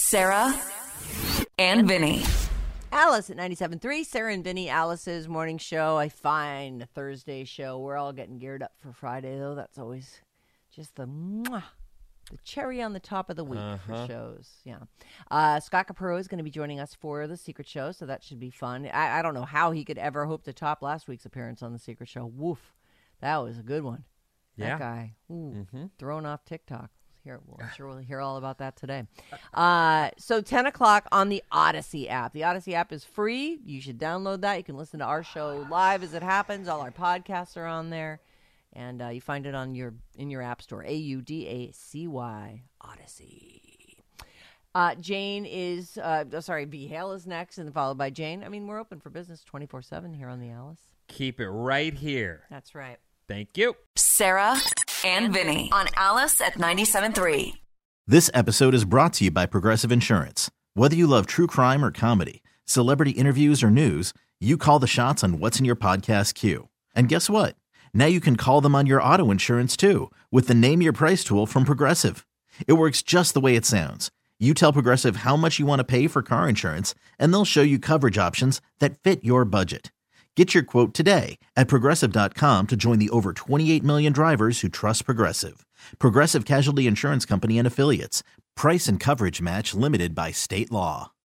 Sarah and Vinny. Alice at 97.3, Sarah and Vinny, Alice's morning show. A fine Thursday show. We're all getting geared up for Friday, though. That's always just the cherry on the top of the week for shows. Yeah. Scott Capurro is going to be joining us for The Secret Show, so that should be fun. I don't know how he could ever hope to top last week's appearance on The Secret Show. Woof. That was a good one. That guy. Thrown off TikTok. I'm sure we'll hear all about that today. So 10 o'clock on the Odyssey app. The Odyssey app is free. You should download that. You can listen to our show live as it happens. All our podcasts are on there. And you find it in your app store. AUDACY, Odyssey. Jane is, B. Hale is next and followed by Jane. I mean, we're open for business 24/7 here on the Alice. Keep it right here. That's right. Thank you. Sarah and Vinny on Alice at 97.3. This episode is brought to you by Progressive Insurance. Whether you love true crime or comedy, celebrity interviews or news, you call the shots on what's in your podcast queue. And guess what? Now you can call them on your auto insurance too with the Name Your Price tool from Progressive. It works just the way it sounds. You tell Progressive how much you want to pay for car insurance, and they'll show you coverage options that fit your budget. Get your quote today at Progressive.com to join the over 28 million drivers who trust Progressive. Progressive Casualty Insurance Company and Affiliates. Price and coverage match limited by state law.